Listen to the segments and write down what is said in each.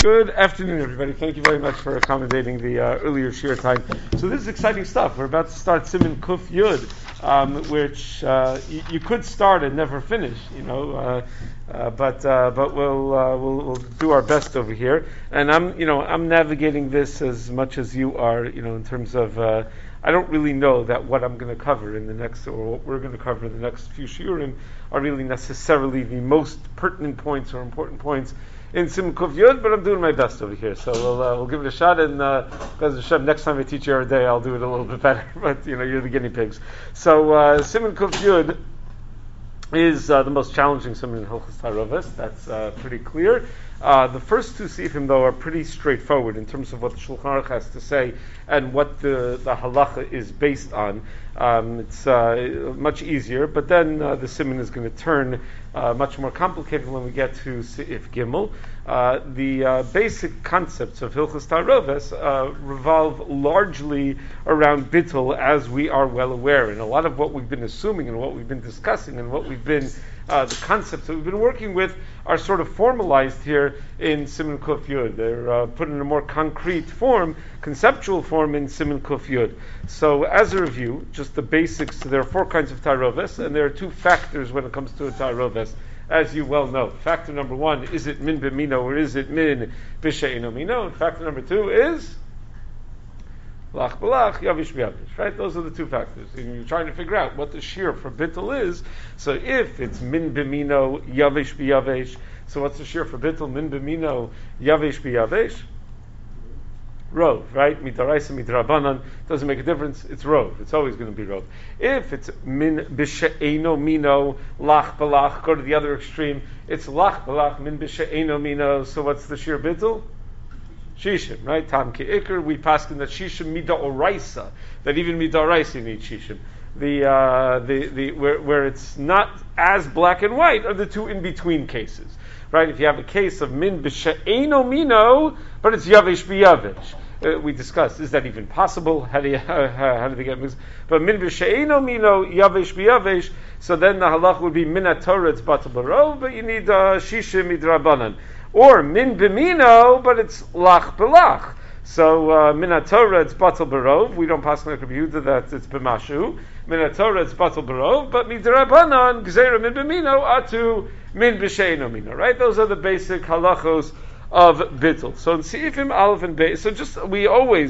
Good afternoon, everybody. Thank you very much for accommodating the earlier shir time. So this is exciting stuff. We're about to start Siman Kuf Yud, which you could start and never finish, but we'll do our best over here. And I'm navigating this as much as you are, in terms of I don't really know that what I'm going to cover in the next, or what we're going to cover in the next few shiurim, are really necessarily the most pertinent points or important points in Siman Kuf Yud, but I'm doing my best over here. So we'll give it a shot, and because Hashem, next time I teach you our day, I'll do it a little bit better. But you're the guinea pigs. So Siman Kuf Yud is the most challenging Siman in Hilchos Taroves. That's pretty clear. The first two sifim, though, are pretty straightforward in terms of what the Shulchan Aruch has to say and what the halacha is based on. It's much easier, but then the siman is going to turn much more complicated when we get to Seif Gimel. The basic concepts of Hilchos Taroves revolve largely around bittul, as we are well aware, and a lot of what we've been assuming and what we've been discussing and what we've been the concepts that we've been working with are sort of formalized here in Siman Kuf Yud. They're put in a more concrete form, conceptual form in Siman Kuf Yud. So as a review, just the basics, there are four kinds of Taroves, and there are two factors when it comes to a Taroves, as you well know. Factor number one, is it min b'mino or is it min b'she'ino mino? And factor number two is lach b'lach, yavish b'yavish, right? Those are the two factors. And you're trying to figure out what the shear for bittul is. So if it's min b'mino, yavish b'yavish, so what's the shear for bittul? Min b'mino, yavish b'yavish? Rov, right? Midaraisa, midrabanan, doesn't make a difference. It's rov. It's always going to be rov. If it's min b'she'eno mino, lach b'lach, go to the other extreme. It's lach b'lach, min b'she'eno mino. So what's the shear bittul? Shishim, right? Tam ke'ikr, we paskin that shishim midaoraisa, that even midaoraisa needs shishim. Where it's not as black and white are the two in between cases, right? If you have a case of min b'she'eno mino, but it's yavish b'yavish, we discussed, is that even possible? How do they get mixed? But min b'she'eno mino, yavish b'yavish, so then the halach would be min haTorah, it's batal barov, but you need shishim midrabanan. Or min b'mino, but it's lach b'lach. So min haTorah, it's batal barov. We don't pass like Rabbi Yehuda that it's b'mashu. Min haTorah, it's batal barov. But midrabanan gzeira min b'mino atu min b'she'eno mino. Right? Those are the basic halachos of bittul. So in Seifim Aleph and Beis, so just we always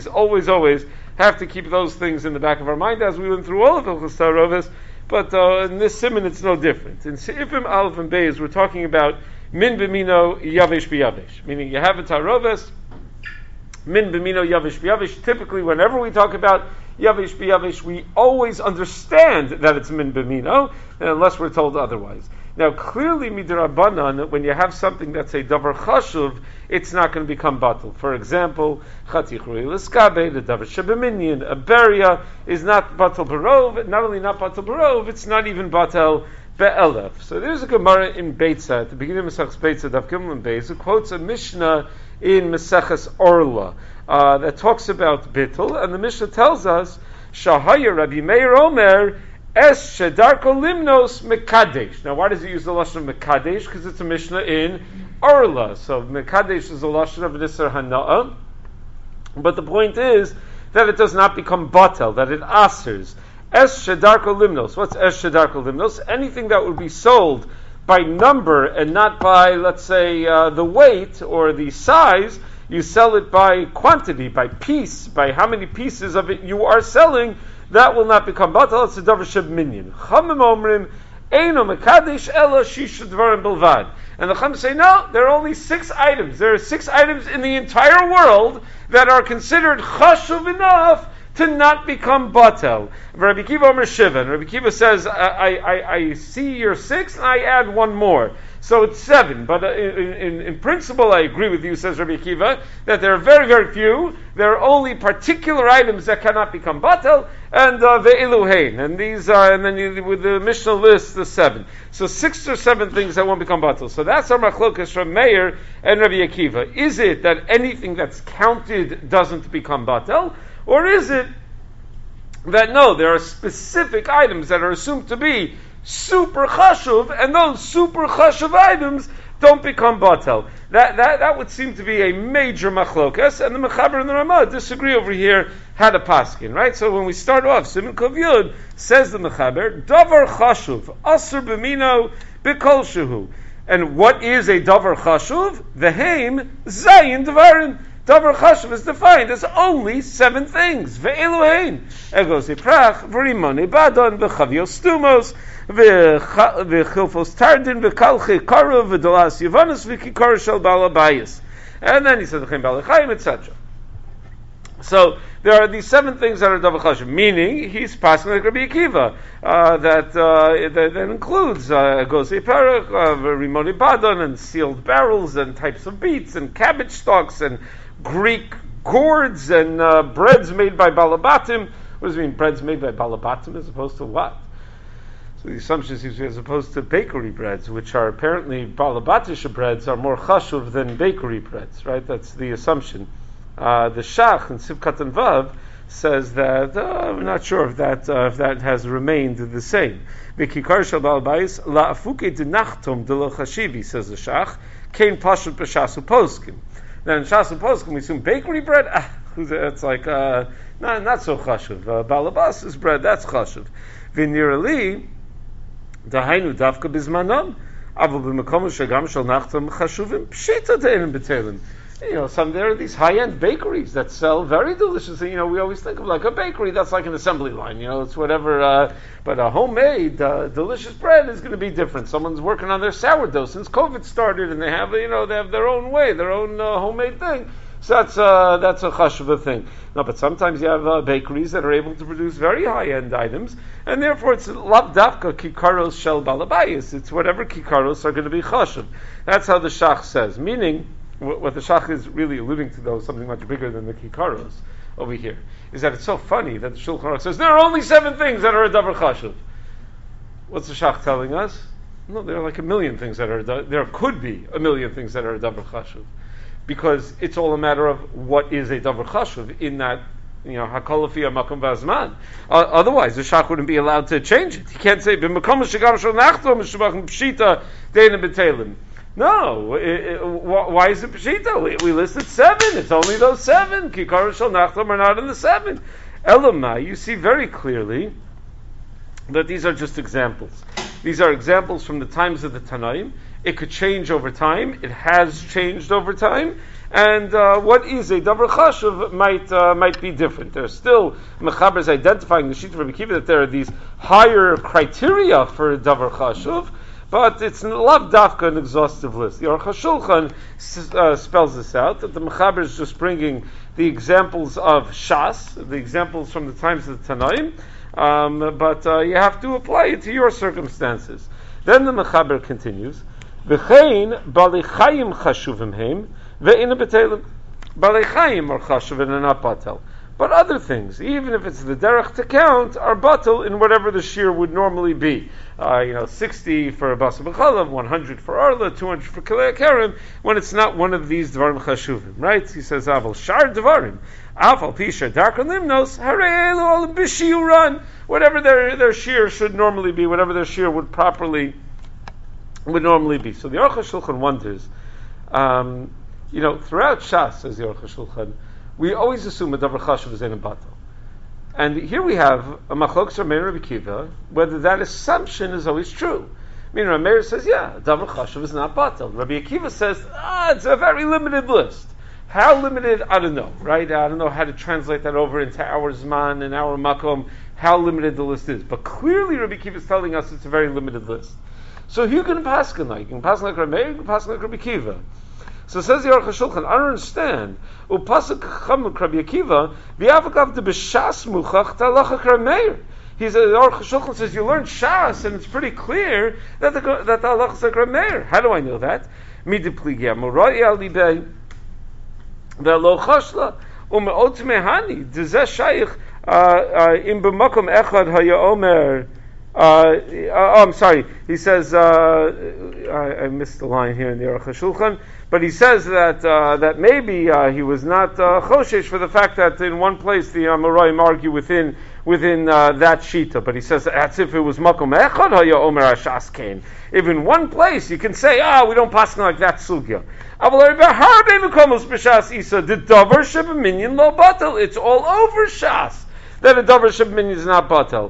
have to keep those things in the back of our mind as we went through all of Hilchos Taroves. But in this siman, it's no different. In Seifim Aleph and Beis, we're talking about min b'mino yavish b'yavish, meaning you have a Taroves, min b'mino yavish b'yavish. Typically, whenever we talk about yavish b'yavish, we always understand that it's min b'mino, unless we're told otherwise. Now, clearly, midrabanan, when you have something that's a davar chashuv, it's not going to become batal. For example, chatich rui l'skabe, the davar shebeminyan, a beria is not batal barov. Not only not batal barov, it's not even batal be'elef. So there's a Gemara in Beitza, at the beginning of Maseches Beitza, Daf Gimel and Beis, who quotes a Mishnah in Maseches Orla that talks about bittul, and the Mishnah tells us, Shahaya Rabbi Meir Omer, Es shedarko limnos mekadesh. Now, why does he use the lashon of mekadesh? Because it's a Mishnah in Orla. So mekadesh is a lashon of Nisar Hana'ah. But the point is that it does not become batel, that it asers. Es shedarko limnos. What's es shedarko limnos? Anything that would be sold by number and not by, let's say, the weight or the size. You sell it by quantity, by piece, by how many pieces of it you are selling. That will not become batal. It's a davar sheb minyan. Chamim omrim eino mekadesh ela shisha dvarim bilvad. And the Chum say, no, there are only 6 items. There are 6 items in the entire world that are considered chashuv enough to not become batel. Rabbi Kiva Omer Shiva. And Rabbi Kiva says, I see your 6 and I add one more. So it's 7. But in principle, I agree with you, says Rabbi Kiva, that there are very, very few. There are only particular items that cannot become batel, and the Eluhain. And these are, and then with the Mishnah list, the 7. So 6 or 7 things that won't become batel. So that's our machlokas from Meir and Rabbi Akiva. Is it that anything that's counted doesn't become batel? Or is it that no, there are specific items that are assumed to be super chashuv, and those super chashuv items don't become batel. That would seem to be a major machlokas, and the Mechaber and the Ramah disagree over here how to paskin, right? So when we start off, Siman Kov Yud, says the Mechaber, davar chashuv, asur b'mino b'kol shehu. And what is a davar chashuv? V'heim zayin dvarim. Davar chashuv is defined as only 7 things. Ve'elu hein. Egos iprach, v'rimone badon, v'chavios stumos, v'chilfos tardin, v'kalche karuv, v'dolas yavanos, v'kikar shel balabayis. And then he says, v'chein balachayim, etc. So there are these 7 things that are davar chashuv, meaning he's passing like Rabbi Akiva. That includes gosei perach, rimoni badon, and sealed barrels, and types of beets, and cabbage stalks, and Greek gourds, and breads made by balabatim. What does it mean, breads made by balabatim, as opposed to what? So the assumption seems to be as opposed to bakery breads, which are apparently balabatisha breads are more chashuv than bakery breads, right? That's the assumption. The Shach in Sivkat and Vav says that I'm not sure if that has remained the same. V'kikar shel bal bayis la'afuke denachtom de lo chashivi, says the Shach. Kain pashut b'shasu poskim. Then in shasu poskim we assume bakery bread. It's like not so chashuv. Balabas is bread. That's chashuv. V'nirali dahainu davka bizmanom avu b'makom shagam shel nachtom chashuvim pshita de'enim b'telim. There are these high-end bakeries that sell very delicious. We always think of like a bakery that's like an assembly line. It's whatever. But a homemade delicious bread is going to be different. Someone's working on their sourdough since COVID started, and they have their own way, their own homemade thing. So that's a chashuva thing. No, but sometimes you have bakeries that are able to produce very high-end items, and therefore it's lav dafka kikaros shel balabayis. It's whatever kikaros are going to be chashuv. That's how the Shach says. Meaning, what the Shach is really alluding to, though, something much bigger than the kikaros over here, is that it's so funny that the Shulchan Aruch says there are only 7 things that are a davar chashuv. What's the Shach telling us? No, there are like a million things that are. There could be a million things that are a davar chashuv, because it's all a matter of what is a davar chashuv in that. Hakol lefi hamakom v'azman. Otherwise, the Shach wouldn't be allowed to change it. He can't say b'makom shegam shel nachtom shebachim pshita deina b'telim. No, why is it Peshita? We listed 7. It's only those 7. Kikar shel nachtom are not in the 7. Elamai, you see very clearly that these are just examples. These are examples from the times of the Tanaim. It could change over time. It has changed over time. And what is a davar chashuv might be different. There's still Mechabers identifying the Shita of Rabbi Akiva that there are these higher criteria for a davar chashuv. But it's lav dafka an exhaustive list. The Aruch HaShulchan spells this out, that the Mechaber is just bringing the examples of Shas, the examples from the times of the Tanaim, but you have to apply it to your circumstances. Then the Mechaber continues, V'chein balei chayim chashuvim heim, ve'ina b'telim. Balei chayim are chashuv and not batel. But other things, even if it's the derech to count, are batel in whatever the shear would normally be. 60 for a basa b'chalav, 100 for arla, 200 for kilei karim, when it's not one of these dvarim chashuvim, right? He says, aval shar dvarim, afal pisha darkon limnos, harei elu al b'shiuran, whatever their shear should normally be, whatever their shear would normally be. So the Aruch HaShulchan wonders, throughout Shas, says the Aruch HaShulchan, we always assume a davar chashuv is ein batel. And here we have a machlokes Rameir and Rabbi Akiva, whether that assumption is always true. Rameir says, davar chashuv is not batel. Rabbi Akiva says, it's a very limited list. How limited? I don't know, right? I don't know how to translate that over into our zman and our makom, how limited the list is. But clearly Rabbi Akiva is telling us it's a very limited list. So you can paskin like, you can paskin like Rameir, you can paskin like Rabbi Akiva. So says the Aruch HaShulchan, I don't understand. Upasuk chamuk Rabbi Akiva, v'avakav de b'shas muchach ta'alacha Rameir. The Aruch HaShulchan says you learn Shas, and it's pretty clear that the halacha is like Rameir. How do I know that? Midipli ge'amoroi al libei ve'lo chashla u'me'ot mehani d'zeh shayich im b'makom echad haya omer. I'm sorry. He says I missed the line here in the Aruch HaShulchan, but he says that maybe he was not choshesh for the fact that in one place the Amoraim argue within within that shita. But he says that's if it was makom echad haya omer hashas kain. If in one place you can say, we don't pass like that sugya. The davar shebeminyan lo batel. It's all over shas that a davar shebeminyan is not batel.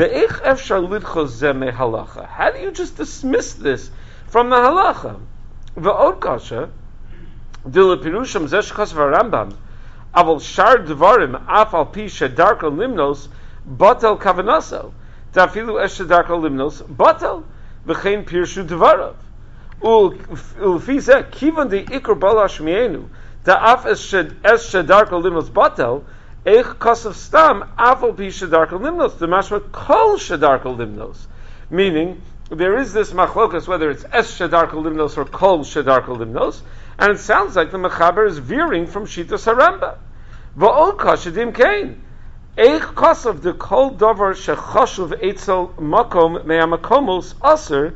How do you just dismiss this from the halacha? V'od kasha dila pirusham zeshchas v'rambam aval shar dvarim af al pi shedarko limnos batel kavanaso tafilu esh shedarko limnos batel v'chein pirshu dvarav ulfize kivan de ikr balash mienu da af es shedarko limnos batel. Eich kasav stam afal pi shedarko limnos. The mashma kol shedarko limnos. Meaning, there is this machlokas whether it's es shedarko limnos or kol shedarko limnos, and it sounds like the mechaber is veering from shitas haramba. Va'ol kashadim kain. Eich kasav de kol davar shechashuv eitzel makom me'amakomos aser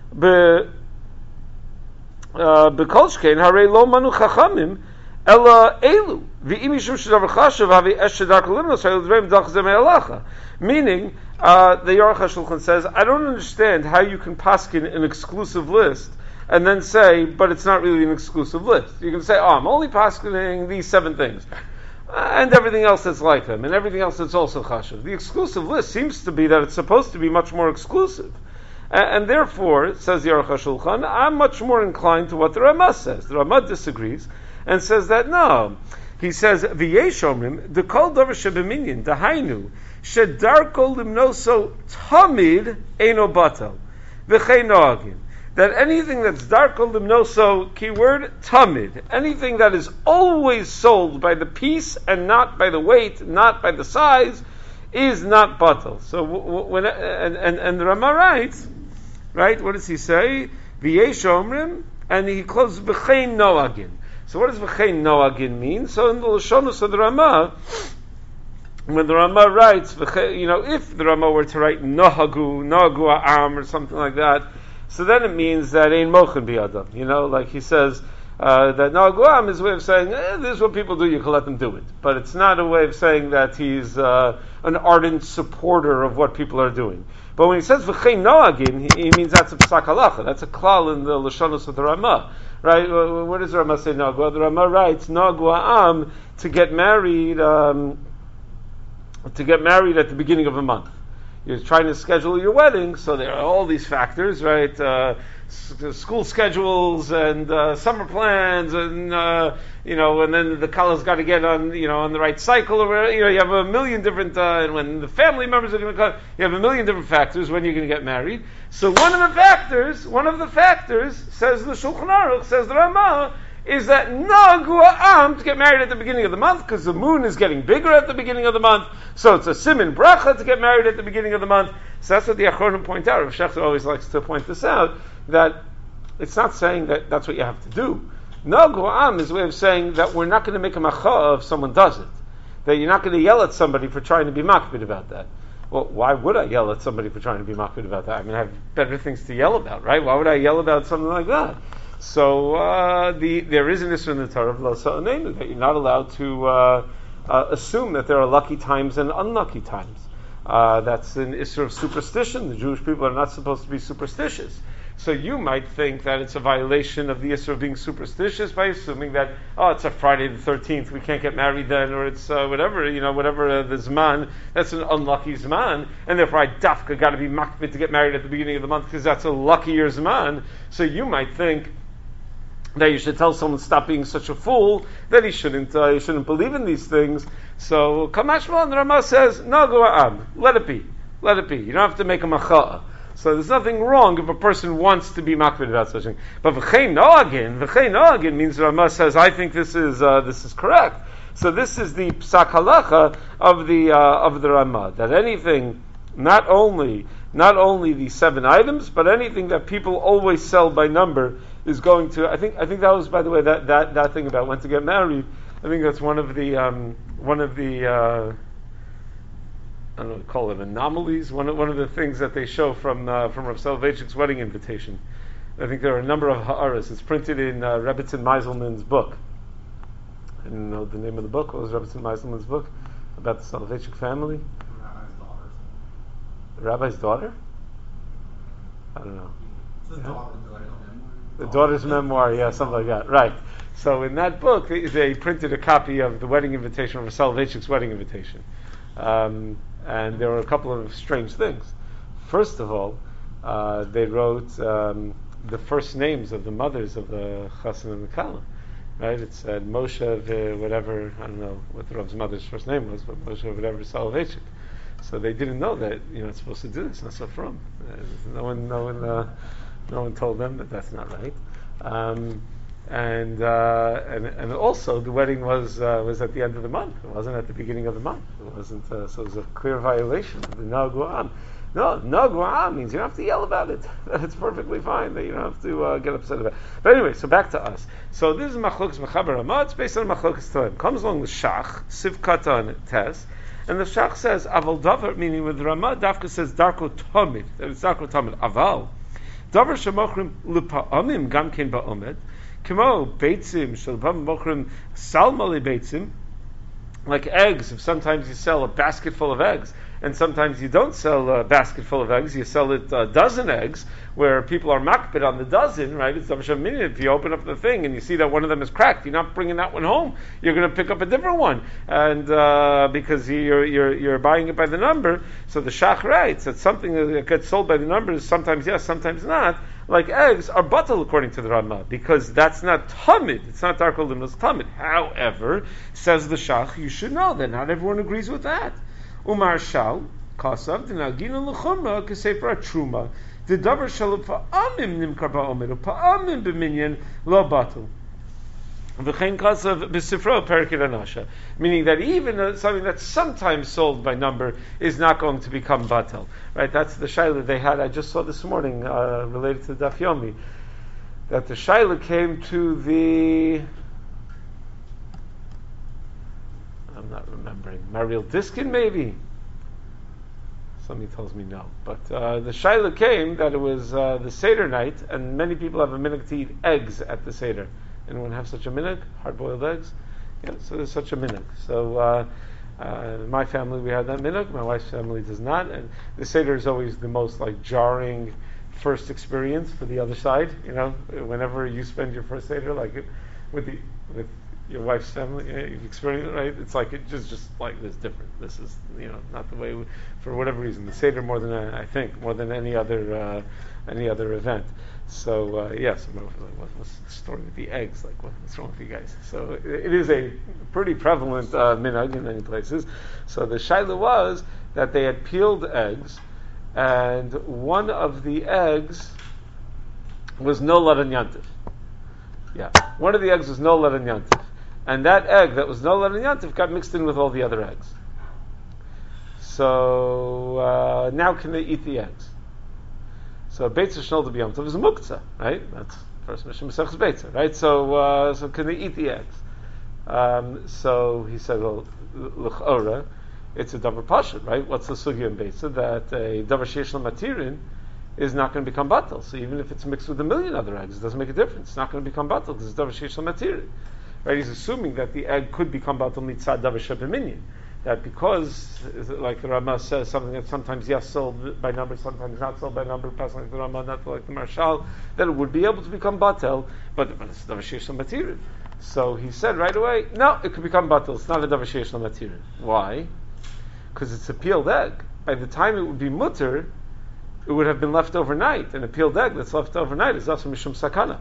bekol shkein harei lo manu chachamim ela elu. Meaning, the Aruch HaShulchan says, I don't understand how you can paskin an exclusive list and then say, but it's not really an exclusive list. You can say, I'm only paskining these 7 things, and everything else that's like them, and everything else that's also chashuv. The exclusive list seems to be that it's supposed to be much more exclusive. And therefore, says the Aruch HaShulchan, I'm much more inclined to what the Ramah says. The Ramah disagrees and says that no. He says, "V'yeshomrim the kol davar shebeminyan dahainu shedarko limnoso tamid eino batal v'chein noagin." That anything that's darko limnoso, keyword tamid, anything that is always sold by the piece and not by the weight, not by the size, is not batal. So when and the Rama writes, right? What does he say? V'yeshomrim, and he closes v'chein noagin. So what does v'chein noagin mean? So in the Lashonus of the Ramah, when the Ramah writes, if the Ramah were to write nohagu ha'am or something like that, so then it means that ein mochen biyadam. Like he says, that nohagu ha'am is a way of saying, this is what people do, you can let them do it. But it's not a way of saying that he's an ardent supporter of what people are doing. But when he says v'chein noagin, he means that's a psak halacha. That's a klal in the Lashonus of the Ramah. Right? What does the Ramah say? Nagua. The Ramah writes Nagua am to get married at the beginning of a month. You're trying to schedule your wedding, so there are all these factors, right? School schedules and summer plans, and and then the college got to get on the right cycle, or you have a million different, and when the family members are going to come, you have a million different factors when you're going to get married. So one of the factors, says the Shulchan Aruch, says the Ramah, is that Nagua Am to get married at the beginning of the month, because the moon is getting bigger at the beginning of the month, so it's a simin bracha to get married at the beginning of the month. So that's what the Achronim point out. Rav Shechter always likes to point this out, that it's not saying that that's what you have to do. Nagua Am is a way of saying that we're not going to make a macha if someone does it. That you're not going to yell at somebody for trying to be makbid about that. Well, why would I yell at somebody for trying to be makbid about that? I mean, I have better things to yell about, right? Why would I yell about something like that? So there is an issue in the Torah of Lo Sa'anenu, that you're not allowed to assume that there are lucky times and unlucky times. That's an issue of superstition. The Jewish people are not supposed to be superstitious. So you might think that it's a violation of the issue of being superstitious by assuming that, it's a Friday the 13th, we can't get married then, or it's whatever the Zman, that's an unlucky Zman, and therefore I dafka got to be makbid to get married at the beginning of the month because that's a luckier Zman. So you might think that you should tell someone stop being such a fool, that he shouldn't believe in these things. So Kamashma, the Ramah says, no, go am, let it be. You don't have to make a macha'a. So there's nothing wrong if a person wants to be makbid about such a thing. But v'chein noagin means the Ramah says, I think this is correct. So this is the psak halacha of the Ramah, that anything, not only the 7 items, but anything that people always sell by number is going to. I think that was, by the way, that thing about when to get married. I think that's one of the I don't know, call it anomalies. One of the things that they show from Rav Soloveitchik's wedding invitation. I think there are a number of ha'aras. It's printed in Rebbetzin Meiselman's book. I don't know the name of the book. What was Rebbetzin Meiselman's book about the Soloveitchik family? The rabbi's daughter? I don't know. It's The daughter's memoir, yeah, something like that. Right. So in that book, they printed a copy of the wedding invitation, of Soloveitchik's wedding invitation. And there were a couple of strange things. First of all, they wrote the first names of the mothers of the Chassan and the Kala. Right? It said Moshe, whatever, I don't know what the Rav's mother's first name was, but Moshe, whatever, Soloveitchik. So they didn't know that you're not supposed to do this. Not so from. No one told them that that's not right. And also the wedding was at the end of the month. It wasn't at the beginning of the month. It wasn't. So it was a clear violation of the Naguam. No, Naguam means you don't have to yell about it. It's perfectly fine. That you don't have to get upset about it. But anyway, so back to us. So this is Machlokas Mechaber Ramah. It's based on Machlokas Toim. Comes along the Shach, Siv Katan Tes. And the Shach says, Aval Davar, meaning with Ramah, Dafka says, Darko Tomid. It's Darko Tomid. Aval. Davar Shemochrim Lupa'amim Gamkin Ba'omed. Kimo Beitzim, Shalpam Mochrim Salmali Beitzim. Like eggs, if sometimes you sell a basket full of eggs, and sometimes you don't sell a basket full of eggs, you sell it a dozen eggs, where people are makbid on the dozen, right? It's if you open up the thing and you see that one of them is cracked, you're not bringing that one home. You're going to pick up a different one, and because you're buying it by the number. So the Shach writes that something that gets sold by the number is sometimes yes, sometimes not. Like eggs are batal according to the Ramah, because that's not tamid. It's not darko limnos tamid. However, says the Shach, you should know that not everyone agrees with that. Umar shal kasav dinagina l'chumma k'sefer truma the davar shal pa'amim nimkar ba'omer pa'amim b'minyan lo batal. V'chein kasav b'sifro perikid anasha, meaning that even something that's sometimes sold by number is not going to become batal. Right? That's the shaila they had. I just saw this morning related to Daf Yomi, that the shaila came to the. I'm not remembering. Mariel Diskin, maybe? Somebody tells me no. But the shaila came that it was the Seder night, and many people have a minhag to eat eggs at the Seder. Anyone have such a minhag? Hard-boiled eggs? Yeah, so there's such a minhag. So in my family we have that minhag. My wife's family does not. And the Seder is always the most jarring first experience for the other side. Whenever you spend your first Seder, with your wife's family, you've experienced it, right? It's it just like this different. This is not the way for whatever reason the Seder more than any other event. So yes, what's the story with the eggs? What's wrong with you guys? So it is a pretty prevalent minhag in many places. So the shaila was that they had peeled eggs, and one of the eggs was no ladan yantif. Yeah, one of the eggs was no ladan yantif. And that egg that was no ladan yantif got mixed in with all the other eggs. So now can they eat the eggs? So Beitza Shnol D'Biyam Tov is a muktzah, right? That's first Mishnah Masechus Beitza, right? So can they eat the eggs? So he said, well, l'chora, it's a davar pashut, right? What's the sugya in Beitza? That a davar sheish l'matirin is not going to become batal. So even if it's mixed with a million other eggs, it doesn't make a difference. It's not going to become batal because it's davar sheish l'matirin. Right, he's assuming that the egg could become batal mitzad davar shebeminyan. That because, like the Ramah says, something that sometimes yes sold by number, sometimes not sold by number, passing like the Ramah, not like the Marshal, that it would be able to become batal, but it's davar sheish l'matirin. So he said right away, no, it could become batal. It's not a davar sheish l'matirin. Why? Because it's a peeled egg. By the time it would be mutter, it would have been left overnight, and a peeled egg that's left overnight is also mishum sakana.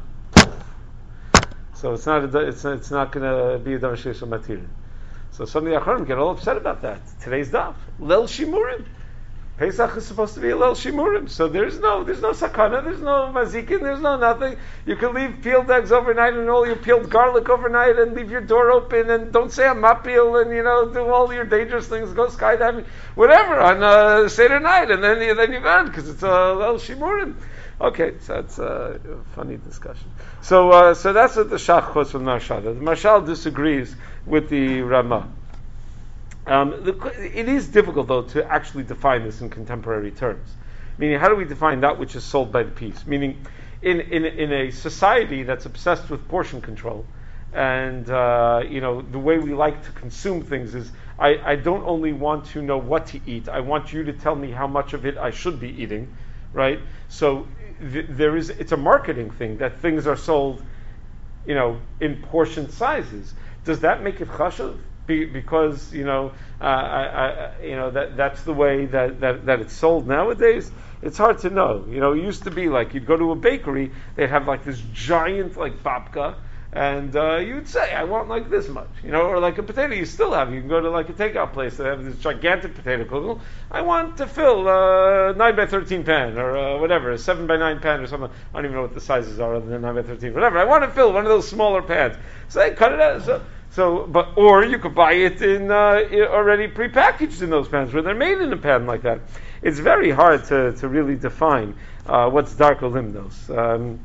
So it's not going to be a davar sheish l'matirin. So some of the Acharonim get all upset about that. Today's daf, Leil Shimurim. Pesach is supposed to be a Leil Shimurim. So there's no sakana, there's no mazikin, there's no nothing. You can leave peeled eggs overnight and all your peeled garlic overnight and leave your door open and don't say a mapil and do all your dangerous things, go skydiving, whatever on Seder night, and then you're good because it's a Leil Shimurim. Okay, so that's a funny discussion. So that's what the Shach quotes from Marshal. The Marshal disagrees with the Ramah. It is difficult, though, to actually define this in contemporary terms. Meaning, how do we define that which is sold by the piece? Meaning, in a society that's obsessed with portion control, And the way we like to consume things is I don't only want to know what to eat. I want you to tell me how much of it I should be eating, right? So it's a marketing thing that things are sold, in portion sizes. Does that make it chashuv? Because that's the way that it's sold nowadays. It's hard to know. It used to be like you'd go to a bakery, they'd have like this giant like babka, and you'd say, I want like this much, or like a potato. You still have. You can go to like a takeout place that have this gigantic potato kugel. I want to fill a 9 by 13 pan or whatever, a 7 by 9 pan or something. I don't even know what the sizes are other than 9 by 13. Whatever. I want to fill one of those smaller pans. So they cut it out. Or you could buy it in already prepackaged in those pans where they're made in a pan like that. It's very hard to really define what's darko limnos.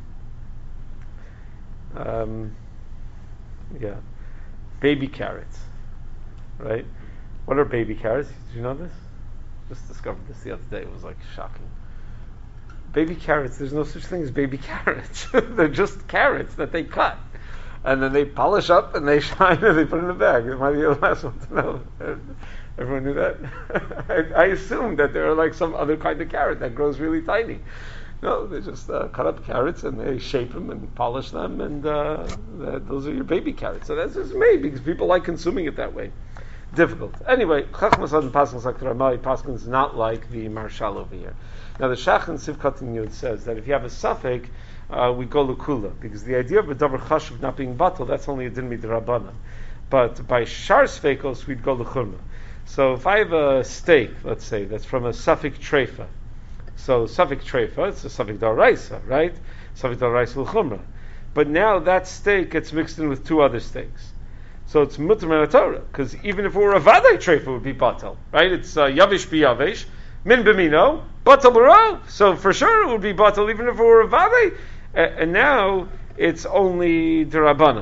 Baby carrots, right? What are baby carrots? Did you know this? Just discovered this the other day. It was like shocking. Baby carrots, there's no such thing as baby carrots. They're just carrots that they cut. And then they polish up and they shine and they put in a bag. It might be the last one to know. Everyone knew that? I assumed that there are like some other kind of carrot that grows really tiny. No, they just cut up carrots and they shape them and polish them, and those are your baby carrots. So that's just made because people like consuming it that way. Difficult. Anyway, Chachmas Adon Paskin like the Ramai Paskin is not like the Marshal over here. Now the Shach and Sivkat in Yud says that if you have a suffix, we go Lukula, because the idea of a Davar Chashuv not being batal, that's only a Din Midrabanan. But by Shar Sfeikos, we'd go Lechurma. So if I have a steak, let's say, that's from a suffix Treifa, so suffix Treifa, it's a suffix Daraisa, right? Suffix Daraisa L'chumra. But now that steak gets mixed in with two other steaks. So it's Mutter Min Torah, because even if it were a Vadai Treifa, it would be Batal, right? It's Yavish Biyavish, Min B'mino, Batal B'rov. So for sure it would be Batal, even if it were a Vadai. And now it's only D'Rabbanan.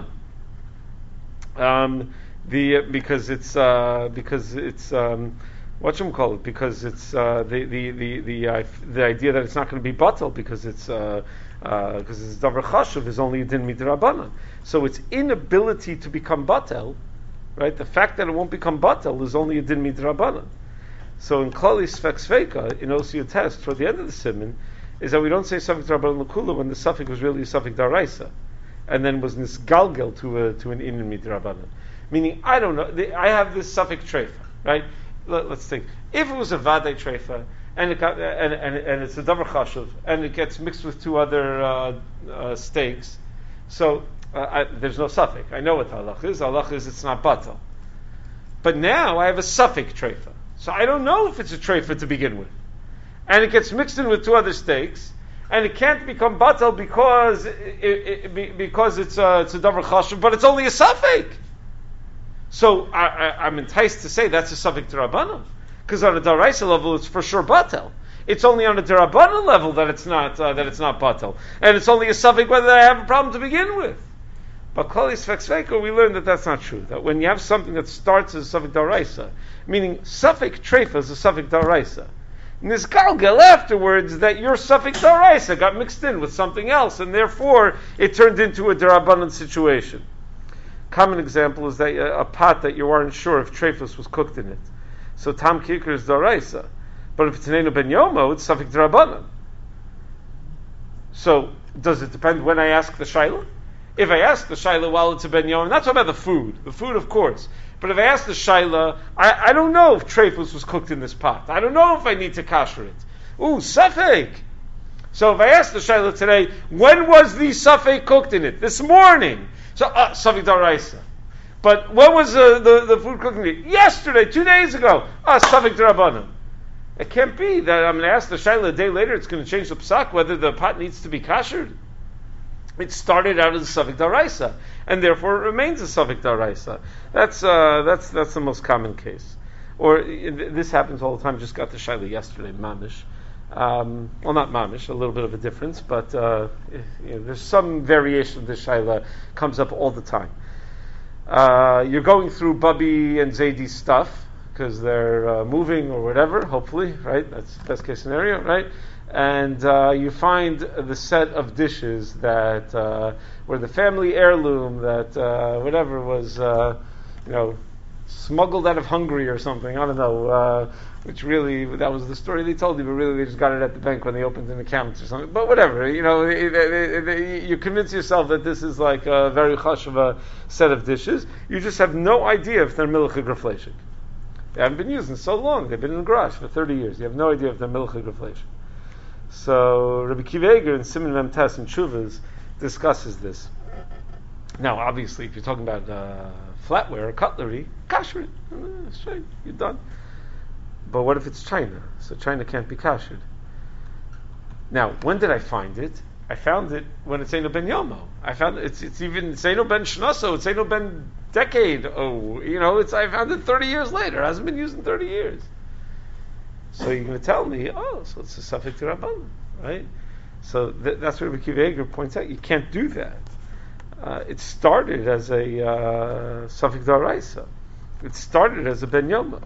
Because it's whatchamacallit, because it's the idea that it's not going to be batal because it's davar chashuv is only a din midrabanan. So its inability to become batal, right? The fact that it won't become batal is only a din midrabanan. So in klali sfek sveika in Osiyah test toward the end of the siman is that we don't say suffix rabbanan l'kula when the suffix was really a suffix daraisa, and then was nisgalgel to an inin midrabanan. Meaning, I don't know. I have this suffix treifa, right? Let's think. If it was a vadei treifa and it's a davar chashuv and it gets mixed with two other steaks, so there's no suffix. I know what halach is. Halach is it's not batal. But now I have a suffix treifa, so I don't know if it's a treifa to begin with, and it gets mixed in with two other steaks, and it can't become batal because it's a davar chashuv, but it's only a suffix. So I'm enticed to say that's a suffix d'Rabbanan, because on a daraisa level it's for sure batel. It's only on a d'Rabbanan level that it's not batel, and it's only a suffix whether I have a problem to begin with. But klali sfek sveika, we learned that that's not true. That when you have something that starts as a suffix daraisa, meaning suffix treifa is a suffix daraisa, nisgalgel afterwards that your suffix daraisa got mixed in with something else, and therefore it turned into a d'Rabbanan situation. Common example is that a pot that you aren't sure if treifus was cooked in it. So tam kikr is daraisa, but if it's an eno ben yomo, it's suffix d'Rabbanan. So does it depend when I ask the shaila? If I ask the shaila while it's a ben yomo, I'm not talking about the food of course. But if I ask the shaila, I don't know if treifus was cooked in this pot. I don't know if I need to kasher it. Ooh, suffix. So if I ask the shaila today, when was the suffix cooked in it? This morning. So, suffix daraisa. But when was the food cooking? Yesterday, 2 days ago. Suffix d'Rabbanan. It can't be that I'm going to ask the shaila a day later, it's going to change the psak, whether the pot needs to be kashered. It started out as a suffix daraisa, and therefore it remains a suffix daraisa. That's the most common case. Or this happens all the time. Just got the shaila yesterday, mamish. Well, not mamish, a little bit of a difference, but there's some variation of the shaila comes up all the time. You're going through Bubby and Zayd's stuff because they're moving or whatever, hopefully, right? That's the best case scenario, right? and you find the set of dishes that were the family heirloom that whatever was smuggled out of Hungary or something. I don't know. Which really, that was the story they told you, but really they just got it at the bank when they opened an account or something. But whatever, you convince yourself that this is like a very chashuva set of dishes. You just have no idea if they're milchig or fleishig. They haven't been used in so long. They've been in the garage for 30 years. You have no idea if they're milchig or fleishig. So Rabbi Akiva Eiger in Siman Mem Tes and Shuvas discusses this. Now, obviously, if you're talking about flatware or cutlery, kasher, straight, you're done. But what if it's China? So China can't be kashered. Now, when did I find it? I found it when it's Eino Ben Yomo. I found it's even it's Eino Ben Shnaso. It's Eino Ben decade. I found it 30 years later. It hasn't been used in 30 years. So you're going to tell me, so it's a Safek D'Rabbanan, right? So that's what Rabbi Akiva Eiger points out. You can't do that. It started as a Safek D'Oraisa. It started as a Ben Yomo.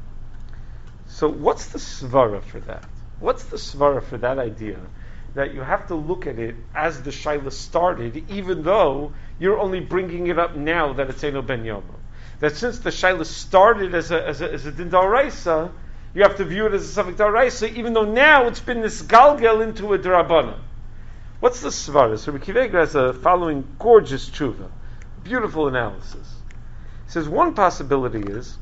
So what's the svara for that? What's the svara for that idea that you have to look at it as the shaila started, even though you're only bringing it up now that it's Eino Ben Yomo? That since the shaila started as a din d'oraisa, you have to view it as a safek d'oraisa, even though now it's been this galgel into a d'rabbanan. What's the svara? So Rabbi Akiva Eiger has a following gorgeous tshuva, beautiful analysis. He says one possibility is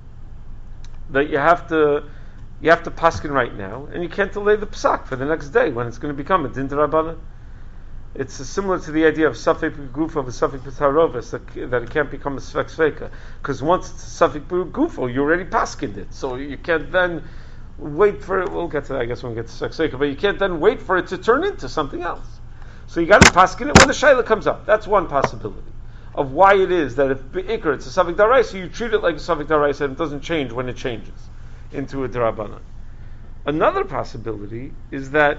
that you have to paskin right now, and you can't delay the psak for the next day when it's going to become a din d'rabbanan. It's similar to the idea of safek gufo of a safek b'tarovis, that it can't become a sfek sveka, because once it's a safek gufo, you already paskined it, so you can't then wait for it. We'll get to that, I guess, when we get to sfek sveka, but you can't then wait for it to turn into something else. So you got to paskin it when the shayla comes up. That's one possibility of why it is that if be'ikr it's a safek d'oraisa, you treat it like a safek d'oraisa and it doesn't change when it changes into a d'rabbanan. Another possibility is that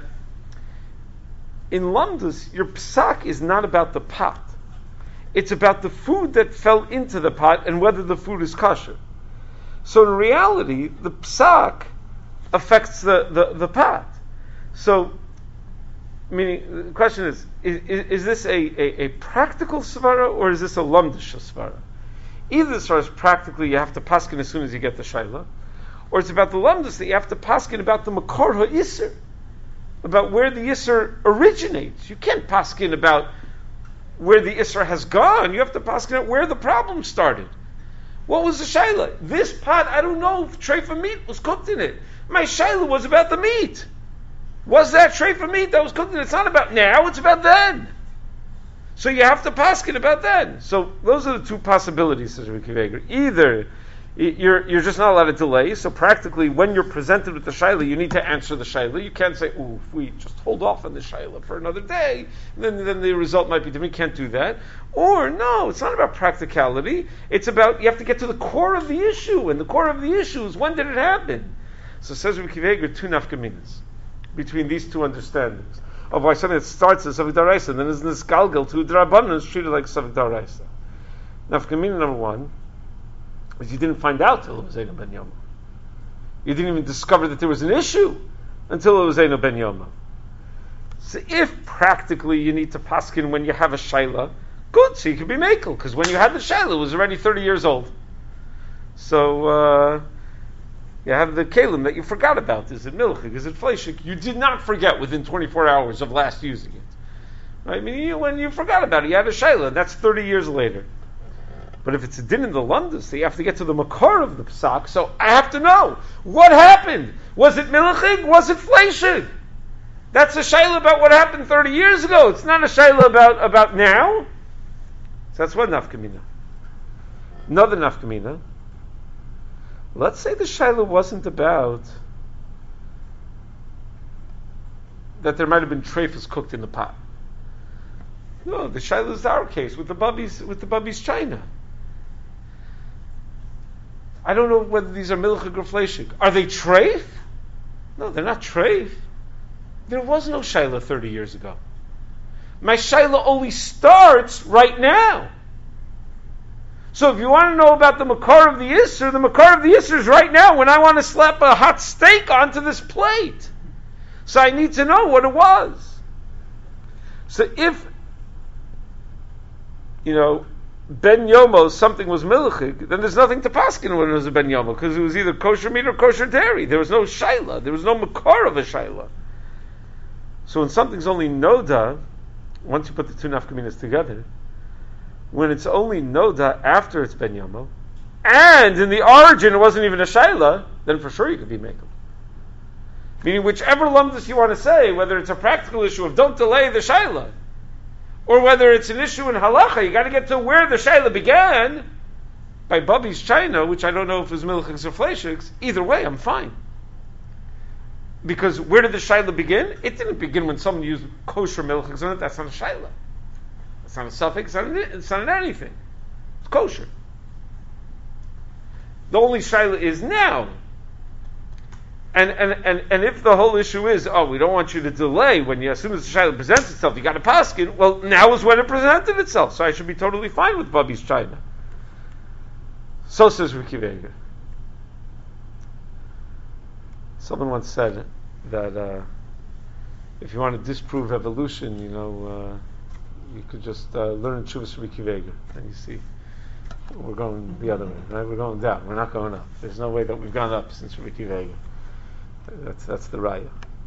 in lamdus, your psak is not about the pot. It's about the food that fell into the pot and whether the food is kosher. So in reality, the psak affects the pot. So, meaning, the question is this a practical svara or is this a lamdish svara? Either the svara is practically you have to paskin as soon as you get the shayla, or it's about the lamdus that you have to paskin about the makor ha'isr, about where the isr originates. You can't paskin about where the isr has gone. You have to paskin out where the problem started. What was the shayla? This pot, I don't know if treifa meat was cooked in it. My shayla was about the meat. Was that treifa meat that was cooked in it? It's not about now, it's about then. So you have to paskin about then. So those are the two possibilities, says Rabbi Akiva Eiger. Either you're just not allowed to delay, so practically when you're presented with the shayla, you need to answer the shayla. You can't say, if we just hold off on the shayla for another day, then the result might be different. You can't do that. Or, no, it's not about practicality. It's about, you have to get to the core of the issue, and the core of the issue is, when did it happen? So says Rabbi Akiva Eiger, two nafkaminas between these two understandings of why something that starts as Safek D'Oraisa and then is this galgal to D'Rabbanan is treated like Safek D'Oraisa. Nafkamina number one is you didn't find out till it was Eino Ben Yomo. You didn't even discover that there was an issue until it was Eino Ben Yomo. So if practically you need to paskin when you have a shayla, good, so you can be mekel, because when you had the shayla it was already 30 years old. So you have the kalim that you forgot about. Is it milchik? Is it fleishik? You did not forget within 24 hours of last using it. Right? I mean, when you forgot about it, you had a shayla, and that's 30 years later. But if it's a din in the Lundus, so you have to get to the makor of the psak, so I have to know, what happened? Was it milchik? Was it fleishik? That's a shayla about what happened 30 years ago. It's not a shayla about now. So that's one nafkamina. Another nafkamina. Let's say the shayla wasn't about that there might have been treifas cooked in the pot. No, the shayla is our case with the bubby's china. I don't know whether these are milchik or fleishik. Are they treif? No, they're not treif. There was no shayla 30 years ago. My shayla only starts right now. So if you want to know about the makor of the makor of the isser is right now when I want to slap a hot steak onto this plate. So I need to know what it was. So if, Ben Yomo, something was milchig, then there's nothing to paskin when it was a Ben Yomo, because it was either kosher meat or kosher dairy. There was no shaila. There was no makor of a shaila. So when something's only noda, once you put the two nafkaminas together, when it's only noda after it's Ben Yomo, and in the origin it wasn't even a shaila, then for sure you could be mekel. Meaning whichever lumdus you want to say, whether it's a practical issue of don't delay the shaila, or whether it's an issue in halacha, you got to get to where the shaila began, by Bubby's China, which I don't know if it was milchiks or fleishiks. Either way, I'm fine. Because where did the shaila begin? It didn't begin when someone used kosher milchiks on it. That's not a shaila. It's not a suffix. It's not an anything. It's kosher. The only shaila is now. And if the whole issue is, we don't want you to delay as soon as the shaila presents itself, you got to paskin. Well, now is when it presented itself, so I should be totally fine with Bubby's China. So says Riki Vega. Someone once said that if you want to disprove evolution, you could just learn Chuvas Riki Vega, and you see we're going the other way, right? We're going down. We're not going up. There's no way that we've gone up since Riki Vega. That's the raya.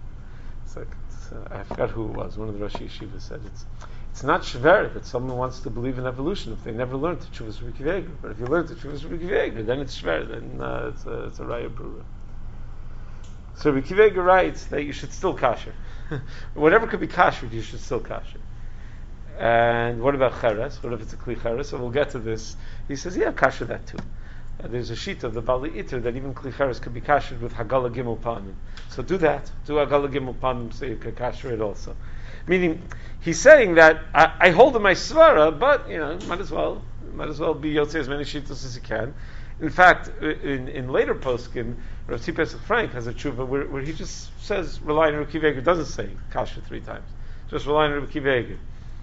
I forgot who it was. One of the Rosh Yeshivas said it's not shver that someone wants to believe in evolution if they never learned the Chuvas Riki Vega. But if you learn the Chuvas Riki Vega, then it's shver. Then it's a raya brura. So Riki Vega writes that you should still kasher. Whatever could be kasher, you should still kasher. And what about cheres? What if it's a kli cheres? So we'll get to this. He says, kasher that too. There's a sheet of the Bali Iter that even kli cheres could be kashered with Hagala Gimel Panim. So do that. Do Hagala Gimel Panim so you can kasher it also. Meaning, he's saying that I hold in my svara, but might as well be yotzei as many shitos as you can. In fact, in later poskim, Rav Tzvi Pesach Frank has a tshuva where he just says rely on Riki Vega, doesn't say kasher 3 times, just rely on Riki Vega.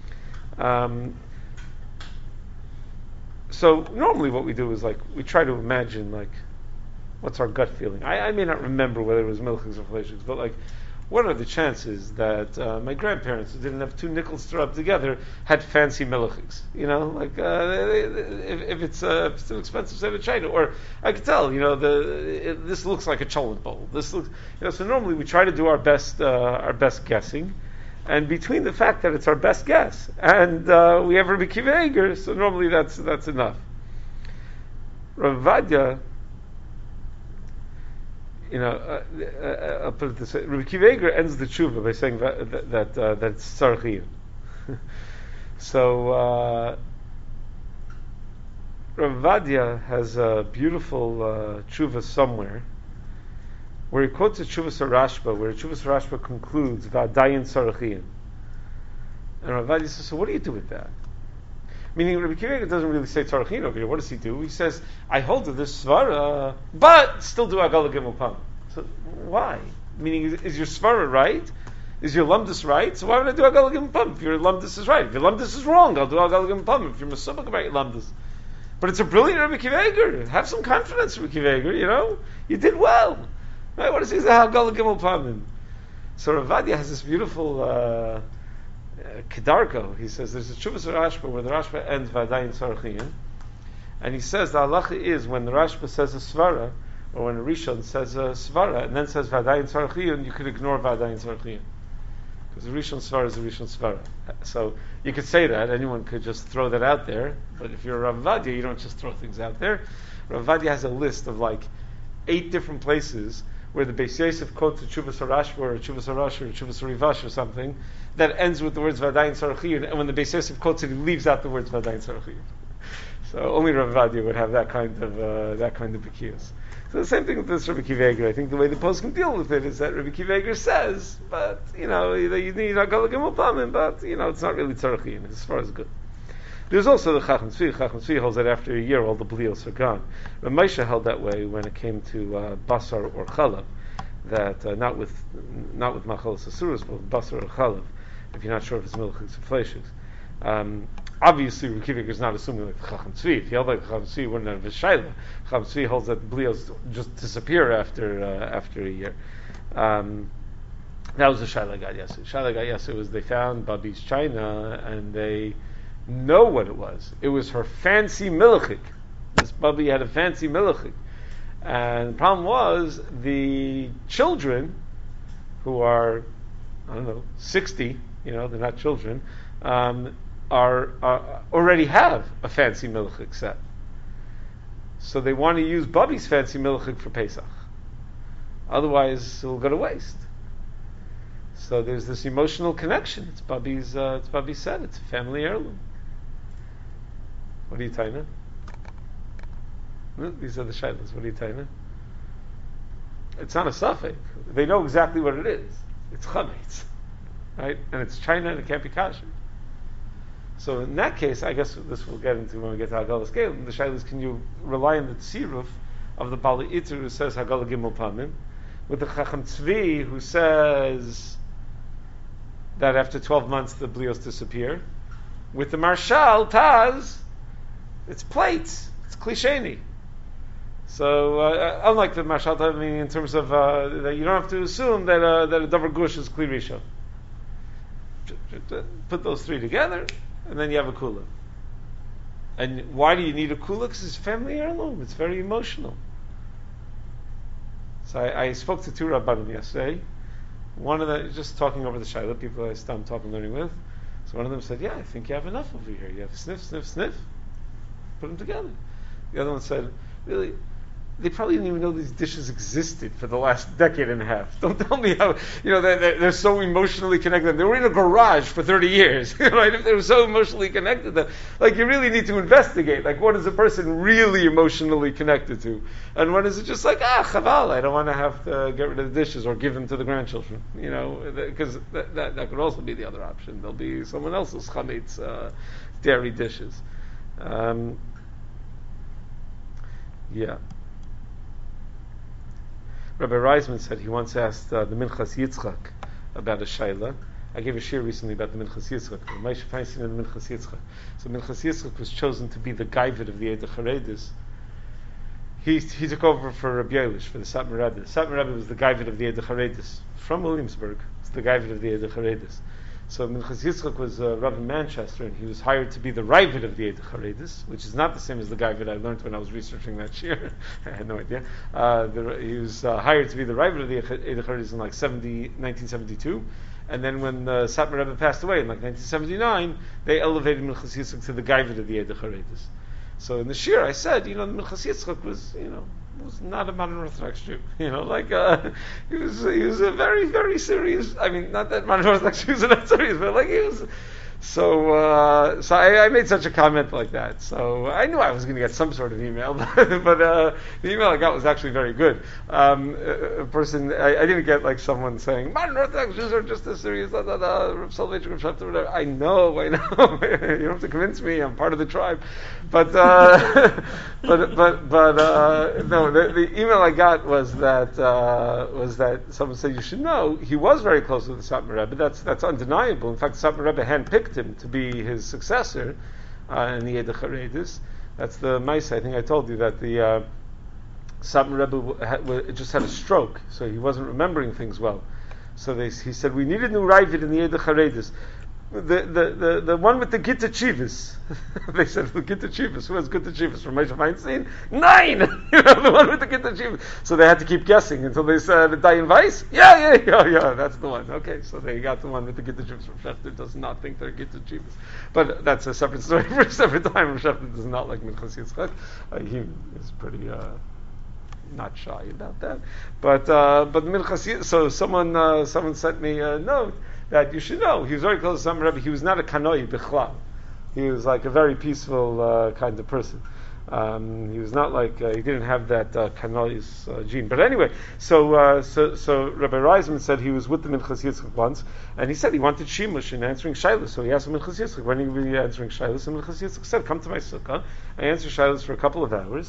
So normally what we do is we try to imagine what's our gut feeling. I may not remember whether it was milchiks or fleishiks, but what are the chances that my grandparents who didn't have 2 nickels to rub together had fancy milchiks? If it's an expensive set of china, or I could tell, this looks like a cholent bowl. This looks, so normally we try to do our best guessing. And between the fact that it's our best guess and we have Rabbi Akiva Eiger, so normally that's enough. Rav Vadia, I'll put it this way: Rabbi Akiva Eiger ends the tshuva by saying that it's tzarchiyun. So Rav Vadia has a beautiful tshuva somewhere, where he quotes a Chuvas Rashba, where Chuvas Rashba concludes V'adayin Tzarchiyun. And Rav Vadia says, so what do you do with that? Meaning Rabbi Akiva Eiger doesn't really say Tzarchiyun over here. What does he do? He says, I hold to this svara, but still do Agala Gimel Pam. So why? Meaning, is your svara right? Is your lumdus right? So why would I do Agala Gimel Pam? If your lumdus is right. If your lumdus is wrong, I'll do Agala Gimel Pam. If you're masubak about your lumdus. But it's a brilliant Rabbi Akiva Eiger. Have some confidence, Rabbi Akiva Eiger, You did well. Right, what does he say? Hagala Gimel Pamim. So Rav Vadia has this beautiful kedarko. He says there's a Chuvas Rashba where the Rashba ends V'adayin Tzarchiyun, and he says the halacha is when the Rashba says a svara, or when a Rishon says a svara, and then says V'adayin Tzarchiyun, you could ignore V'adayin Tzarchiyun, because the Rishon svara is a Rishon svara. So you could say that, anyone could just throw that out there, but if you're Rav Vadia, you don't just throw things out there. Rav Vadia has a list of 8 different places where the Beis Yosef quotes a Chuvas HaRashba or a Chuvas HaRash or a Chuvas HaRivash or something that ends with the words V'adayin Tzarchiyun, and when the Beis Yosef quotes it, he leaves out the words V'adayin Tzarchiyun. So only Rav Vadia would have that kind of bekias. So the same thing with this Rabbi Akiva Eiger. I think the way the post can deal with it is that Rabbi Akiva Eiger says, but you need Hagala Gimel Pamim, but it's not really Tzarchiyun as far as good. There's also the Chacham Tzvi. Chacham Tzvi holds that after a year all the blios are gone. But Moshe held that way when it came to basar or chalav, that not with machalos asuros, but with basar or chalav. If you're not sure if it's milchiks or fleishiks. Obviously, Rabbi Akiva Eiger is not assuming like the Chacham Tzvi. If he held like the Chacham Tzvi, he wouldn't have a shaila. Chacham Tzvi holds that blios just disappear after a year. That was the Shaila Gad Yasser. Shaila Gad Yasser was they found Babi's china and they know what it was. It was her fancy milchik. This Babi had a fancy milchik. And the problem was the children who are, 60, they're not children, are already have a fancy milchik set. So they want to use Babi's fancy milchik for Pesach. Otherwise, it'll go to waste. So there's this emotional connection. It's Babi's set. It's a family heirloom. What are you tying? These are the shaylas. What are you tying? It's not a suffix. They know exactly what it is. It's chametz, right? And it's china and it can't be kosher. So in that case, I guess this we'll get into when we get to Haggalah Scale. The shaylas, can you rely on the tziruf of the Bali Itzer who says Haggalah Gimel Pamim, with the Chacham Tzvi who says that after 12 months the blios disappear, with the Marshal Taz, it's plates, it's klisheni. So unlike the Marshal Taz, in terms of that you don't have to assume that a davar gush is kli rishon. Put those three together, and then you have a kula. And why do you need a kula? Because it's family heirloom. It's very emotional. So I spoke to two rabbanim yesterday. One of them, just talking over the shayla, people I stopped talking learning with. So one of them said, "Yeah, I think you have enough over here. You have sniff, sniff, sniff. Put them together." The other one said, "Really? They probably didn't even know these dishes existed for the last decade and a half. Don't tell me how, they're so emotionally connected. They were in a garage for 30 years, right? If they were so emotionally connected, you really need to investigate. What is a person really emotionally connected to? And when is it just chaval, I don't want to have to get rid of the dishes or give them to the grandchildren, because that could also be the other option. There'll be someone else's chametz, dairy dishes. Yeah. Rabbi Reisman said he once asked the Minchas Yitzchak about a shayla. I gave a shir recently about the Minchas Yitzchak. Moshe Feinstein and the Minchas Yitzchak. So Minchas Yitzchak was chosen to be the Gaivid of the Eidah Charedis. He took over for Rabbi Yeilish, for the Satmar Rebbe. The Satmar Rebbe was the Gaivid of the Eidah Charedis. From Williamsburg. It's the Gaivid of the Eidah Charedis. So Minchas Yitzchak was Rav in Manchester, and he was hired to be the Ravid of the Eidah Charedis, which is not the same as the Gaivid I learned when I was researching that shir. I had no idea. He was hired to be the Ravid of the Eidah Charedis in 1972, and then when the Satmar Rebbe passed away in 1979, they elevated Minchas Yitzchak to the Gaivid of the Eidah Charedis. So in the shir I said, Minchas Yitzchak was not a modern Orthodox Jew. He was a very, very serious. Not that modern Orthodox Jews are not serious, but he was. So I made such a comment like that. So I knew I was going to get some sort of email, but the email I got was actually very good. A person, I didn't get someone saying modern Orthodox Jews are just as serious. Salvation, whatever. I know. You don't have to convince me. I'm part of the tribe. But no. The email I got was that someone said you should know he was very close with the Satmar Rebbe. That's undeniable. In fact, the Satmar Rebbe handpicked him to be his successor in the Eidah Charedis. That's the Maisa. I think I told you that the Satmar Rebbe just had a stroke, so he wasn't remembering things well. So he said, we need a new Ravid in the Eidah Charedis. The one with the Gita Chivas. They said, the Gita Chivas. Who has Gita Chivas? From Moshe Feinstein? 9! The one with the Gita Chivas. So they had to keep guessing until they said, Dayan Weiss? Yeah, that's the one. Okay, so they got the one with the Gita Chivas. From Shefter does not think they're Gita Chivas. But that's a separate story for a separate time. Shefter does not like Minchas Yitzchak. He is pretty not shy about that. But Minchas Yitzchak, so someone sent me a note that you should know, he was very close to Satmar Rebbe. He was not a kanoi bichlal. He was a very peaceful kind of person. He was not he didn't have that kanoi's gene. But anyway, so Rabbi Reisman said he was with the Minchas Yitzchak once, and he said he wanted shimush in answering shaylos. So he asked Minchas Yitzchak when he would be answering shaylos, and Minchas Yitzchak said, "Come to my sukkah. I answer shaylos for a couple of hours."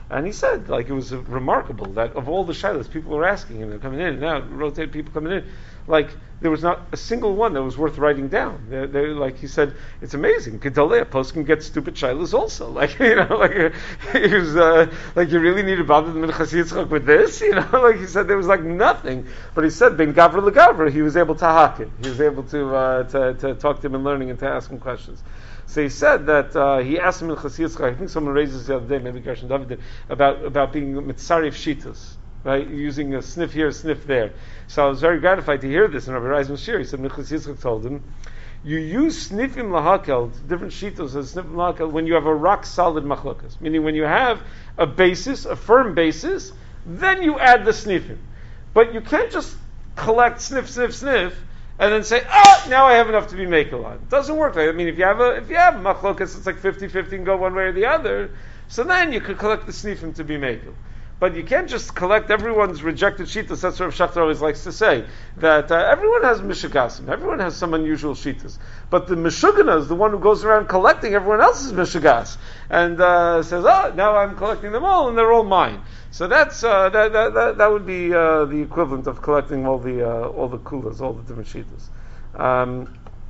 And he said, like, it was remarkable that of all the shilas people were asking, and they're coming in, and now rotated people coming in, like, there was not a single one that was worth writing down. They're like he said, it's amazing. Gedolei post can get stupid shilas also. Like, he was like, you really need to bother the Minchas Yitzchak with this, Like he said, there was like nothing. But he said, ben gavra legavra, he was able to hack it. He was able to talk to him in learning and to ask him questions. So he said that he asked him in Minchas Yitzchak. I think someone raised this the other day, maybe Gershon David did, about being mitzarif shitas. Right, using a sniff here, a sniff there. So I was very gratified to hear this. And Rabbi Reisman Shir, he said, Minchas Yitzchak told him, you use sniffim lahakel, different shitos as sniffim lahakel, when you have a rock solid machlokas. Meaning when you have a basis, a firm basis, then you add the sniffim. But you can't just collect sniff, and then say, now I have enough to be makel on. It doesn't work like that. I mean, if you have machlokas, it's like 50-50 and go one way or the other. So then you could collect the sniffim to be makel. But you can't just collect everyone's rejected shitas. That's what Rav Schachter always likes to say, that everyone has mishugasim. Everyone has some unusual shitas. But the meshugana is the one who goes around collecting everyone else's mishugas and says, now I'm collecting them all and they're all mine. So that's that would be the equivalent of collecting all the kulas, all the different shitas.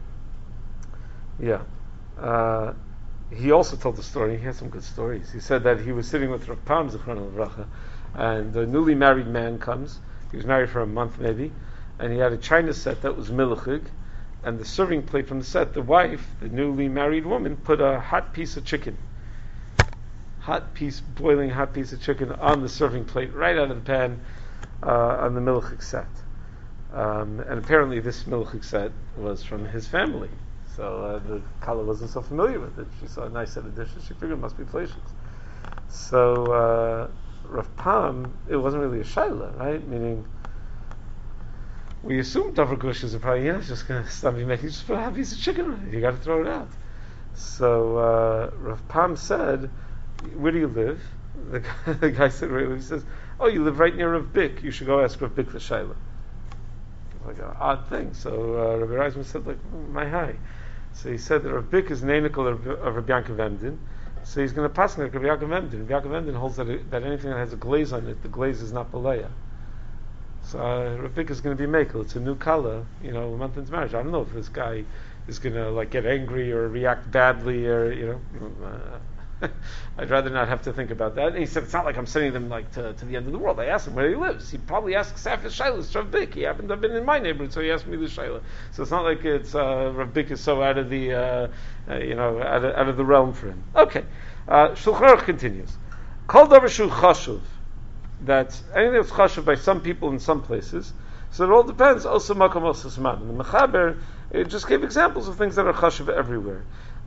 He also told the story. He had some good stories. He said that he was sitting with Rav Pam Zichrono Livracha, and a newly married man comes. He was married for a month maybe, and he had a china set that was milchig, and the serving plate from the set, the wife, the newly married woman, put a hot piece of chicken, boiling hot piece of chicken on the serving plate, right out of the pan, on the milchig set. And apparently this milchig set was from his family. So the Kala wasn't so familiar with it. She saw a nice set of dishes. She figured it must be fleishes. So Rav Pam, it wasn't really a shaila, right? Meaning, we assume Dover Gushas are probably, just going to stop me making, just put a piece of chicken on it. You got to throw it out. So Rav Pam said, where do you live? The guy said, where do you live? He says, you live right near Rav Bik. You should go ask Rav Bik the shaila. Like an odd thing. So Rabbi Reisman said, my high. So he said that Rav Bik is Neinikol of Rabbi Yaakov Emden. So he's going to pass like Rabbi Yaakov Emden. Rabbi Yaakov Emden holds that anything that has a glaze on it, the glaze is not Baleya. So Rav Bik is going to be Mekel. It's a new kala, a month into marriage. I don't know if this guy is going to get angry or react badly or, I'd rather not have to think about that. And he said, it's not like I'm sending them to the end of the world. I asked him where he lives. He probably asked Safis Shailas, Rav Bik. He happened to have been in my neighborhood, so he asked me the Shaila. So it's not like it's Rav Bik is so out of the out of the realm for him. Okay, Shulchan Aruch continues. Kol davar shu chashuv, that anything that's chashuv by some people in some places. So it all depends. Also makom also zman. And the Mechaber it just gave examples of things that are chashuv everywhere.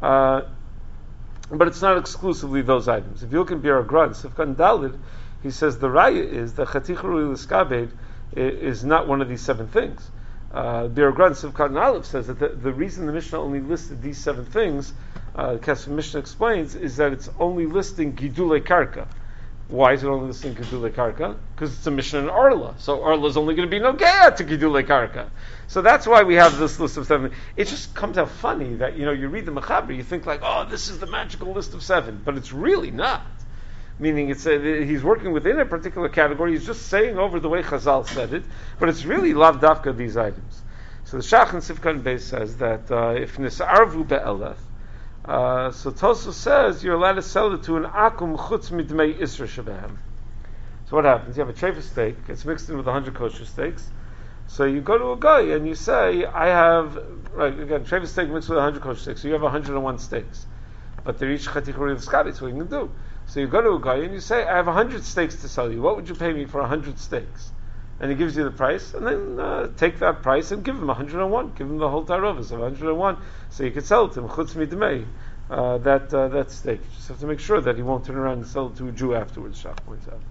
But it's not exclusively those items. If you look in Bir Agran, Sifkan Dalid, he says the raya is that Chatich Rui L'Skabed is not one of these 7 things. Bir Agran, Sifkan Aleph says that the reason the Mishnah only listed these 7 things, Kesef Mishnah explains, is that it's only listing Gidulei Karka. Why is it only listing Gidulei Karka? Because it's a Mishnah in Arla. So Arla is only going to be Nogea to Gidulei Karka. So that's why we have this list of 7. It just comes out funny that, you read the Mechaber, you think this is the magical list of 7. But it's really not. Meaning he's working within a particular category. He's just saying over the way Chazal said it. But it's really lav dafka these items. So the Shach and Sifkan Beis says that if Nisarvu be'elef, so Tosu says you're allowed to sell it to an akum chutz midmei isra shebehem. So what happens? You have a treif steak. It's mixed in with 100 kosher steaks. So you go to a guy and you say, I have, treif steak mixed with 100 kosher steaks. So you have 101 steaks. But they're each chatich rui l'skabi, so what you can do. So you go to a guy and you say, I have 100 steaks to sell you. What would you pay me for 100 steaks? And he gives you the price, and then take that price and give him 101. Give him the whole tarovas of 101, so you can sell it to him. Chutz midmei, that steak. You just have to make sure that he won't turn around and sell it to a Jew afterwards. Shach points out.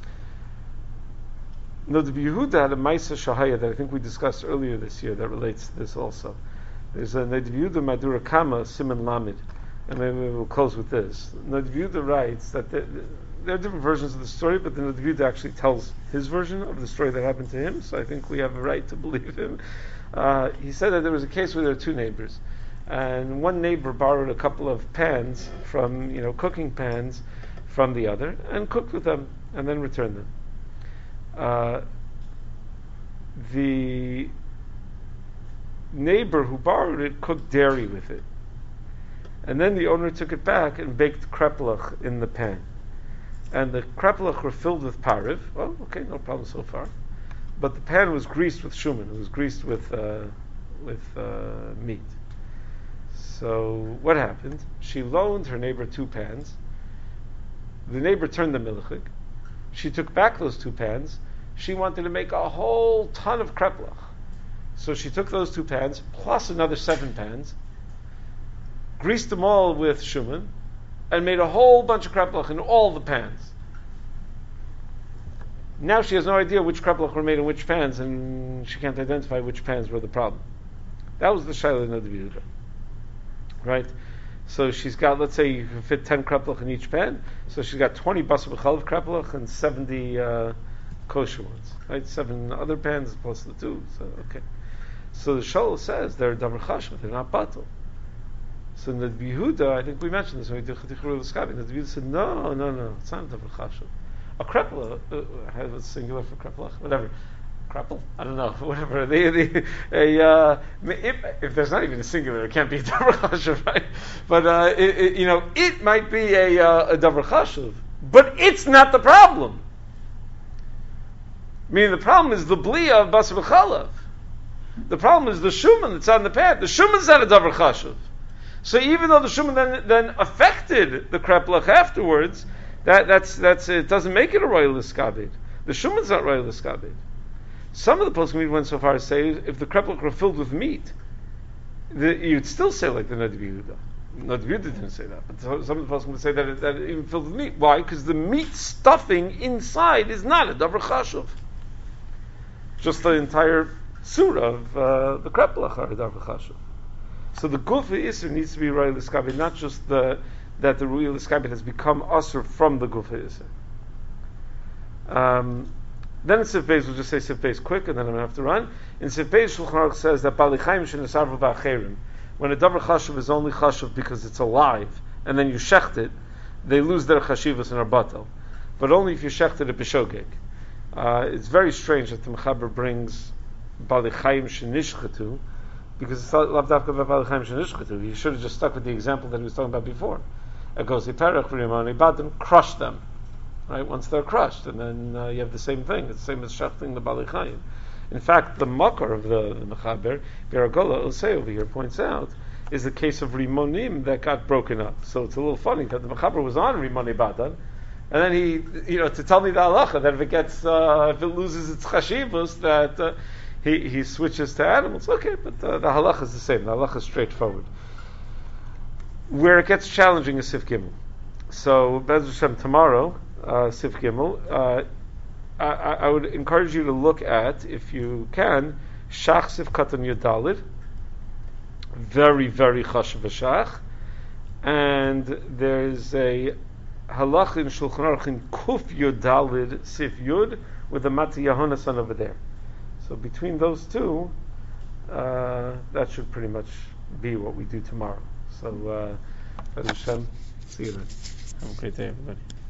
No, the Yehuda had a Maisa Shahaya that I think we discussed earlier this year that relates to this also. There's a Nediv Yehuda Madura Kama Siman Lamed, and maybe we'll close with this. Nediv Yehuda writes that there are different versions of the story, but the Nediv Yehuda actually tells his version of the story that happened to him, so I think we have a right to believe him. He said that there was a case where there were 2 neighbors, and one neighbor borrowed a couple of pans from, cooking pans from the other and cooked with them and then returned them. The neighbor who borrowed it cooked dairy with it. And then the owner took it back and baked kreplach in the pan. And the kreplach were filled with pariv. Well, okay, no problem so far. But the pan was greased with shuman. It was greased with meat. So what happened? She loaned her neighbor 2 pans. The neighbor turned the milchig. She took back those 2 pans. She wanted to make a whole ton of kreplach. So she took those 2 pans, plus another 7 pans, greased them all with shuman, and made a whole bunch of kreplach in all the pans. Now she has no idea which kreplach were made in which pans, and she can't identify which pans were the problem. That was the shaila in the Yehuda. Right? So she's got, let's say you can fit 10 kreplach in each pan, so she's got 20 basar b'chalav kreplach and 70 kosher ones. Right? 7 other pans plus the 2. So, okay. So the Shaul says they're davar chashuv, they're not batal. So in the Yehuda, I think we mentioned this when we did Chatichur L'Skabi, the Yehuda said, no, it's not davar chashuv. A krepla, I have a singular for kreplach, whatever. Krepel? I don't know, whatever. If there's not even a singular, it can't be a davar chashuv, right? But it might be a davar chashuv, but it's not the problem. Meaning the problem is the bliya of basar b'chalav. The problem is the shuman that's on the pan. The shuman's not a davar chashuv. So even though the shuman then affected the kreplach afterwards, that's it doesn't make it a royal iskabed. The shuman's not royal iskabed. Some of the poskim went so far as say if the kreplach were filled with meat, you'd still say like the Ned Yehuda. Ned Yehuda didn't say that, but some of the poskim would say that it even filled with meat. Why? Because the meat stuffing inside is not a davar chashuv. Just the entire surah of the kreplach are a davar chashuv. So the gufa iser needs to be royal iskabed, not just that the royal iskabed has become asur from the gufa iser. Then in Sif Beis, we'll just say Sif Beis quick, and then I'm going to have to run. In Sif Beis, Shulchan Aruch says that Bali Chaim shenesarvu ba'acherim, when a davar chashuv is only chashuv because it's alive, and then you shecht it, they lose their chashivas and are batal. But only if you shecht it at b'shogeg. It's very strange that the Mechaber brings Bali Chaim shenishchatu, because it's lav dafka about Bali Chaim shenishchatu. He should have just stuck with the example that he was talking about before. It goes, Yiperech v'rimani badim, crush them. Right, once they're crushed, and then you have the same thing. It's the same as shechting the Bali Chaim. In fact, the makar of the Mechaber, Biragola Osei over here points out, is the case of Rimonim that got broken up. So it's a little funny that the Mechaber was on Rimoni Badan, and then he, to tell me the halacha that if it loses its chashivus, that he switches to animals. Okay, but the halacha is the same. The halacha is straightforward. Where it gets challenging is Sif Gimel. So Bez Hashem tomorrow. Sif Gimel. I would encourage you to look at, if you can, Shach Sif Katan Yudalid. Very, very chashuv Shach. And there's a halach in Shulchan Aruch in Kuf Yudalid Sif Yud with the Mati Yahonasan over there. So between those two, that should pretty much be what we do tomorrow. So, Bez Hashem, see you then. Have a great day, everybody.